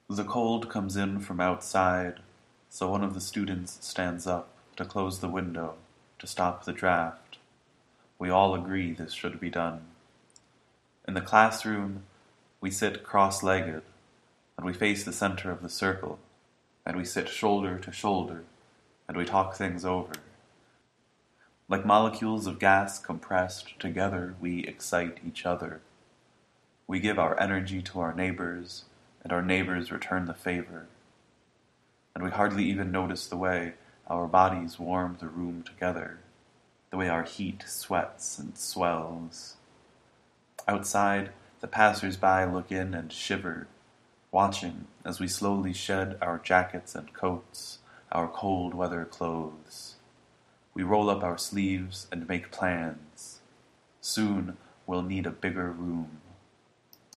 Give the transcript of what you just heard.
The cold comes in from outside, so one of the students stands up to close the window to stop the draft. We all agree this should be done. In the classroom, we sit cross-legged, and we face the center of the circle, and we sit shoulder to shoulder, and we talk things over. Like molecules of gas compressed together, we excite each other. We give our energy to our neighbors, and our neighbors return the favor. And we hardly even notice the way our bodies warm the room together, the way our heat sweats and swells. Outside, the passers-by look in and shiver, watching as we slowly shed our jackets and coats, our cold weather clothes. We roll up our sleeves and make plans. Soon we'll need a bigger room.